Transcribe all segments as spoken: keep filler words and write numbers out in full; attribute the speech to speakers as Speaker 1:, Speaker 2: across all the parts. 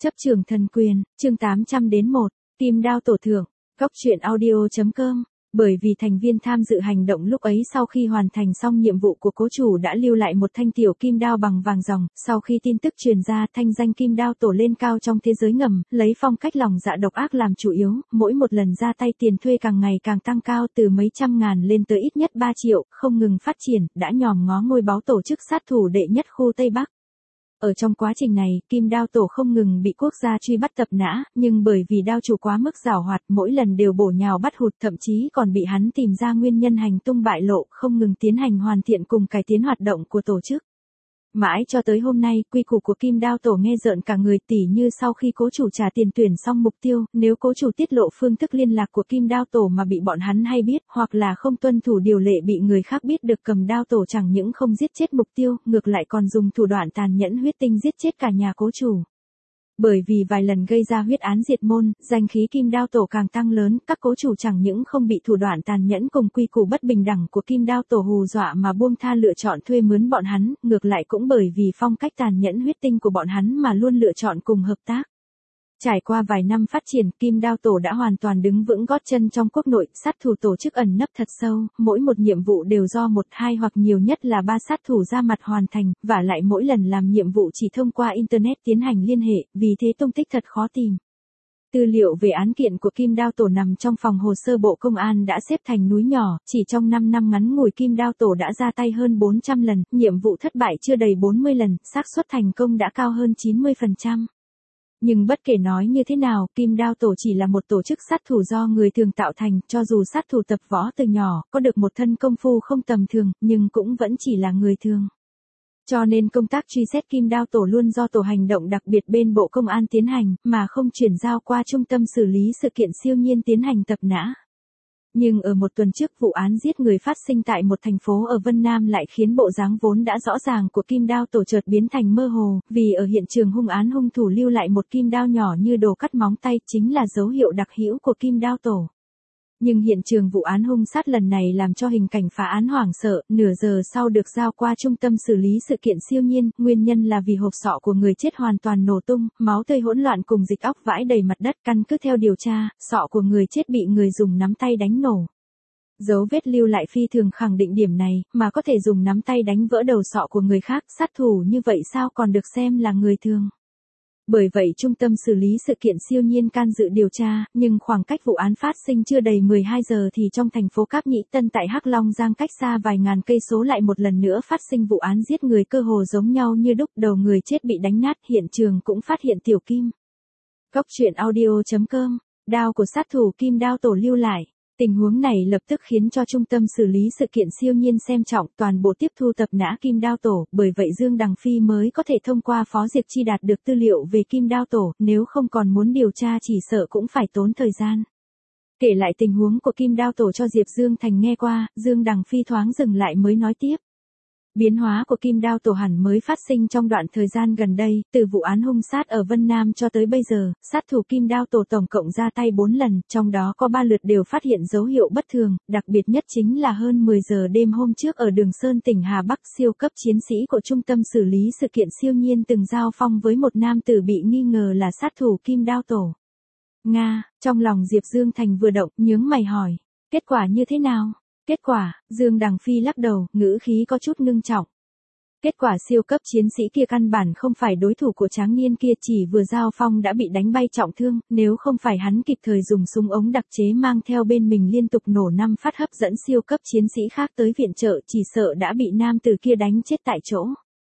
Speaker 1: Chấp trường thần quyền, chương tám trăm đến một, Kim Đao Tổ thưởng, Góc truyện audio chấm com. Bởi vì thành viên tham dự hành động lúc ấy sau khi hoàn thành xong nhiệm vụ của cố chủ đã lưu lại một thanh tiểu kim đao bằng vàng ròng, sau khi tin tức truyền ra thanh danh Kim Đao Tổ lên cao trong thế giới ngầm, lấy phong cách lòng dạ độc ác làm chủ yếu, mỗi một lần ra tay tiền thuê càng ngày càng tăng cao từ mấy trăm ngàn lên tới ít nhất ba triệu, không ngừng phát triển, đã nhòm ngó ngôi báu tổ chức sát thủ đệ nhất khu Tây Bắc. Ở trong quá trình này, Kim Đao Tổ không ngừng bị quốc gia truy bắt tập nã, nhưng bởi vì đao chủ quá mức giảo hoạt, mỗi lần đều bổ nhào bắt hụt, thậm chí còn bị hắn tìm ra nguyên nhân hành tung bại lộ, không ngừng tiến hành hoàn thiện cùng cải tiến hoạt động của tổ chức. Mãi cho tới hôm nay, quy củ của Kim Đao Tổ nghe rợn cả người, tỉ như sau khi cố chủ trả tiền tuyển xong mục tiêu, nếu cố chủ tiết lộ phương thức liên lạc của Kim Đao Tổ mà bị bọn hắn hay biết, hoặc là không tuân thủ điều lệ bị người khác biết được, cầm đao tổ chẳng những không giết chết mục tiêu, ngược lại còn dùng thủ đoạn tàn nhẫn huyết tinh giết chết cả nhà cố chủ. Bởi vì vài lần gây ra huyết án diệt môn, danh khí Kim Đao Tổ càng tăng lớn, các cố chủ chẳng những không bị thủ đoạn tàn nhẫn cùng quy củ bất bình đẳng của Kim Đao Tổ hù dọa mà buông tha lựa chọn thuê mướn bọn hắn, ngược lại cũng bởi vì phong cách tàn nhẫn huyết tinh của bọn hắn mà luôn lựa chọn cùng hợp tác. Trải qua vài năm phát triển, Kim Đao Tổ đã hoàn toàn đứng vững gót chân trong quốc nội, sát thủ tổ chức ẩn nấp thật sâu, mỗi một nhiệm vụ đều do một, hai hoặc nhiều nhất là ba sát thủ ra mặt hoàn thành, và lại mỗi lần làm nhiệm vụ chỉ thông qua Internet tiến hành liên hệ, vì thế tung tích thật khó tìm. Tư liệu về án kiện của Kim Đao Tổ nằm trong phòng hồ sơ Bộ Công an đã xếp thành núi nhỏ, chỉ trong năm năm ngắn ngủi Kim Đao Tổ đã ra tay hơn bốn trăm lần, nhiệm vụ thất bại chưa đầy bốn mươi lần, xác suất thành công đã cao hơn chín mươi phần trăm. Nhưng bất kể nói như thế nào, Kim Đao Tổ chỉ là một tổ chức sát thủ do người thường tạo thành, cho dù sát thủ tập võ từ nhỏ, có được một thân công phu không tầm thường, nhưng cũng vẫn chỉ là người thường. Cho nên công tác truy xét Kim Đao Tổ luôn do tổ hành động đặc biệt bên Bộ Công an tiến hành, mà không chuyển giao qua trung tâm xử lý sự kiện siêu nhiên tiến hành tập nã. Nhưng ở một tuần trước, vụ án giết người phát sinh tại một thành phố ở Vân Nam lại khiến bộ dáng vốn đã rõ ràng của Kim Đao Tổ chợt biến thành mơ hồ, vì ở hiện trường hung án hung thủ lưu lại một kim đao nhỏ như đồ cắt móng tay, chính là dấu hiệu đặc hữu của Kim Đao Tổ. Nhưng hiện trường vụ án hung sát lần này làm cho hình cảnh phá án hoảng sợ, nửa giờ sau được giao qua trung tâm xử lý sự kiện siêu nhiên, nguyên nhân là vì hộp sọ của người chết hoàn toàn nổ tung, máu tươi hỗn loạn cùng dịch óc vãi đầy mặt đất, căn cứ theo điều tra, sọ của người chết bị người dùng nắm tay đánh nổ. Dấu vết lưu lại phi thường khẳng định điểm này, mà có thể dùng nắm tay đánh vỡ đầu sọ của người khác, sát thủ như vậy sao còn được xem là người thường. Bởi vậy trung tâm xử lý sự kiện siêu nhiên can dự điều tra, nhưng khoảng cách vụ án phát sinh chưa đầy mười hai giờ thì trong thành phố Cáp Nhĩ Tân tại Hắc Long Giang cách xa vài ngàn cây số lại một lần nữa phát sinh vụ án giết người cơ hồ giống nhau như đúc, đầu người chết bị đánh nát, hiện trường cũng phát hiện tiểu kim. Góc truyện audio chấm com, đao của sát thủ Kim Đao Tổ lưu lại. Tình huống này lập tức khiến cho trung tâm xử lý sự kiện siêu nhiên xem trọng, toàn bộ tiếp thu tập nã Kim Đao Tổ, bởi vậy Dương Đằng Phi mới có thể thông qua Phó Diệp Chi đạt được tư liệu về Kim Đao Tổ, nếu không còn muốn điều tra chỉ sợ cũng phải tốn thời gian. Kể lại tình huống của Kim Đao Tổ cho Diệp Dương Thành nghe qua, Dương Đằng Phi thoáng dừng lại mới nói tiếp. Biến hóa của Kim Đao Tổ hẳn mới phát sinh trong đoạn thời gian gần đây, từ vụ án hung sát ở Vân Nam cho tới bây giờ, sát thủ Kim Đao Tổ tổng cộng ra tay bốn lần, trong đó có ba lượt đều phát hiện dấu hiệu bất thường, đặc biệt nhất chính là hơn mười giờ đêm hôm trước ở Đường Sơn tỉnh Hà Bắc, siêu cấp chiến sĩ của trung tâm xử lý sự kiện siêu nhiên từng giao phong với một nam tử bị nghi ngờ là sát thủ Kim Đao Tổ. Nga, trong lòng Diệp Dương Thành vừa động, nhướng mày hỏi, kết quả như thế nào? Kết quả, Dương Đằng Phi lắc đầu, ngữ khí có chút ngưng trọng. Kết quả siêu cấp chiến sĩ kia căn bản không phải đối thủ của tráng niên kia, chỉ vừa giao phong đã bị đánh bay trọng thương, nếu không phải hắn kịp thời dùng súng ống đặc chế mang theo bên mình liên tục nổ năm phát hấp dẫn siêu cấp chiến sĩ khác tới viện trợ, chỉ sợ đã bị nam tử kia đánh chết tại chỗ.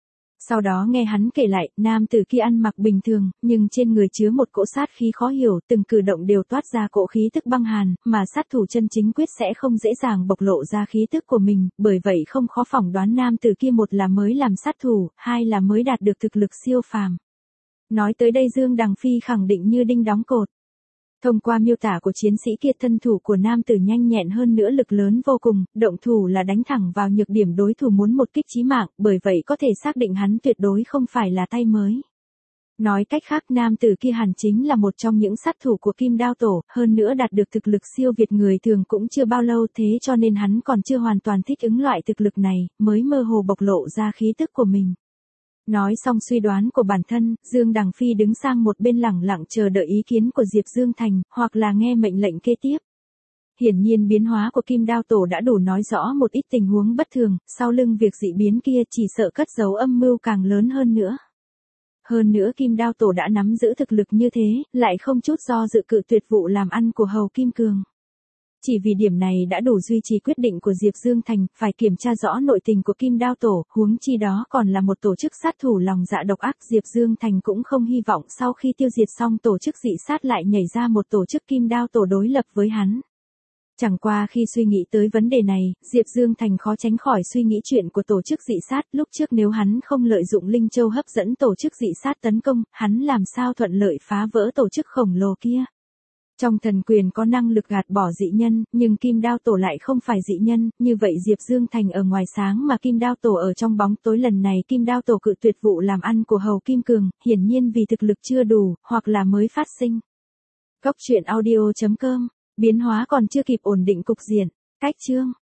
Speaker 1: Sau đó nghe hắn kể lại, nam tử kia ăn mặc bình thường, nhưng trên người chứa một cỗ sát khí khó hiểu, từng cử động đều toát ra cỗ khí tức băng hàn, mà sát thủ chân chính quyết sẽ không dễ dàng bộc lộ ra khí tức của mình, bởi vậy không khó phỏng đoán nam tử kia một là mới làm sát thủ, hai là mới đạt được thực lực siêu phàm. Nói tới đây Dương Đằng Phi khẳng định như đinh đóng cột. Thông qua miêu tả của chiến sĩ kia, thân thủ của nam tử nhanh nhẹn hơn nữa, lực lớn vô cùng, động thủ là đánh thẳng vào nhược điểm đối thủ muốn một kích chí mạng, bởi vậy có thể xác định hắn tuyệt đối không phải là tay mới. Nói cách khác, nam tử kia hẳn chính là một trong những sát thủ của Kim Đao Tổ, hơn nữa đạt được thực lực siêu việt người thường cũng chưa bao lâu, thế cho nên hắn còn chưa hoàn toàn thích ứng loại thực lực này, mới mơ hồ bộc lộ ra khí tức của mình. Nói xong suy đoán của bản thân, Dương Đằng Phi đứng sang một bên lẳng lặng chờ đợi ý kiến của Diệp Dương Thành, hoặc là nghe mệnh lệnh kế tiếp. Hiển nhiên biến hóa của Kim Đao Tổ đã đủ nói rõ một ít tình huống bất thường, sau lưng việc dị biến kia chỉ sợ cất giấu âm mưu càng lớn hơn nữa. Hơn nữa Kim Đao Tổ đã nắm giữ thực lực như thế, lại không chút do dự cự tuyệt vụ làm ăn của Hầu Kim Cường. Chỉ vì điểm này đã đủ duy trì quyết định của Diệp Dương Thành, phải kiểm tra rõ nội tình của Kim Đao Tổ, huống chi đó còn là một tổ chức sát thủ lòng dạ độc ác. Diệp Dương Thành cũng không hy vọng sau khi tiêu diệt xong tổ chức dị sát lại nhảy ra một tổ chức Kim Đao Tổ đối lập với hắn. Chẳng qua khi suy nghĩ tới vấn đề này, Diệp Dương Thành khó tránh khỏi suy nghĩ chuyện của tổ chức dị sát. Lúc trước nếu hắn không lợi dụng Linh Châu hấp dẫn tổ chức dị sát tấn công, hắn làm sao thuận lợi phá vỡ tổ chức khổng lồ kia. Trong thần quyền có năng lực gạt bỏ dị nhân, nhưng Kim Đao Tổ lại không phải dị nhân, như vậy Diệp Dương Thành ở ngoài sáng mà Kim Đao Tổ ở trong bóng tối. Lần này Kim Đao Tổ cự tuyệt vụ làm ăn của Hầu Kim Cường, hiển nhiên vì thực lực chưa đủ, hoặc là mới phát sinh. Cốc truyện audio chấm com, biến hóa còn chưa kịp ổn định cục diện, cách chương.